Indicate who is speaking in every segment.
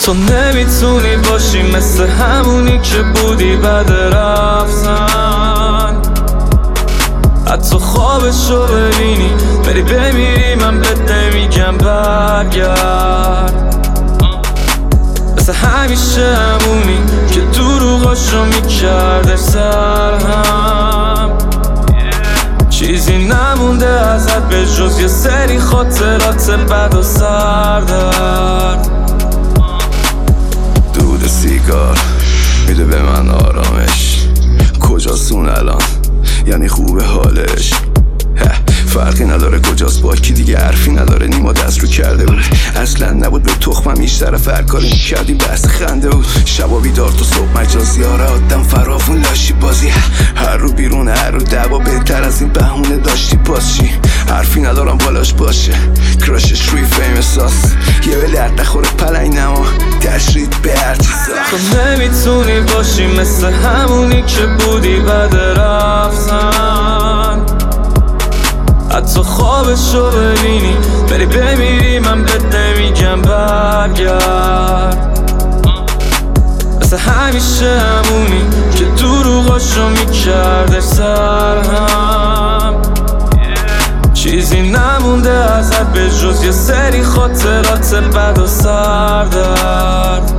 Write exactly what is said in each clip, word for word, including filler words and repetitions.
Speaker 1: تو نمیتونی باشی مثل همونی که بودی بعد رفتن. حتی خوابشو ببینی بری بمیری من بهت نمیگم برگرد. مثل همیشه همونی که دروغاشو میکرده سرهم. چیزی نمونده ازت به جز یه سری خاطرات بد و سردرد.
Speaker 2: دود سیگار میده به من آرامش، کجاست اون الان؟ یعنی خوبه حالش؟ فرقی نداره کجاست، با کی دیگه حرفی نداره. نیما دست رو کرده بود، اصلا نبود به تخمم هیچ طرف هر کاری میکردیم بس خنده بود. شبا بیدار تو صبح مجازی، آره آدم فراوون لاشی بازی. هر رو بیرون هر رو دعوا، بهتر از این بهونه داشتی باز چی؟ حرفی ندارم بالاش باشه، کراشش روی فیم ساس. یه به درد نخوره پلنگ نما تشرید به هر چیزا.
Speaker 1: تو نمیتونی باشی مثل همونی که بودی بعد رفتن. حتی خوابشو ببینی بری بمیری من بهت نمیگم برگرد. مثل همیشه همونی که دروغاشو میکرده سرهم. چیزی نمونده ازت به جز یه سری خاطرات بد و سردرد.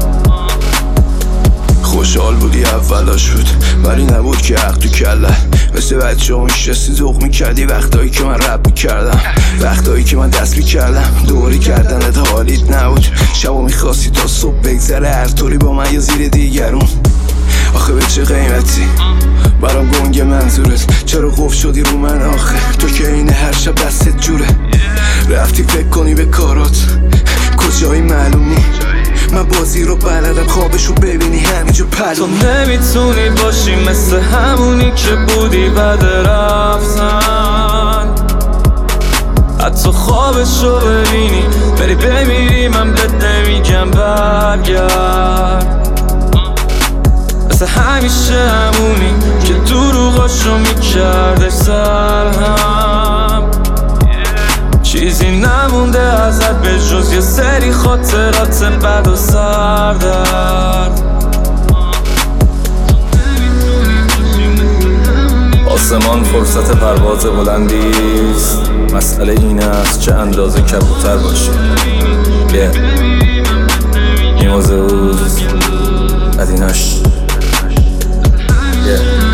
Speaker 2: خوشحال بودی اولا شد ولی نبود که حق تو کله. مثل بچه ها میشستی ذوق میکردی وقتایی که من رپ میکردم، وقتایی که من دست میکردم دوری کردنت حالیت نبود. شبا میخواستی تا صبح بگذره هر طوری با من یا زیر دیگرون. آخه به چه قیمتی برام گنگ منظورت؟ چرا قفل شدی رو من آخه تو که اینه هر شب دستت جوره؟ رفتی فکر کنی به کارات کجایی معلوم نی. من بازی رو بلدم خوابشو ببینی همینجا پلوم.
Speaker 1: تو نمیتونی باشی مثل همونی که بودی بعد رفتن. حتی خوابشو ببینی بری بمیری من بهت نمیگم برگرد. مثل همیشه همونی که دروغاشو میکرده سرهم. چیزی نمونده ازت به جز یه سری خاطرات بد و سردرد.
Speaker 3: آسمان فرصت پرواز بلندیست، مسئله این است چه اندازه کبوتر باشه. yeah. نیما زئوس ادیناش yeah.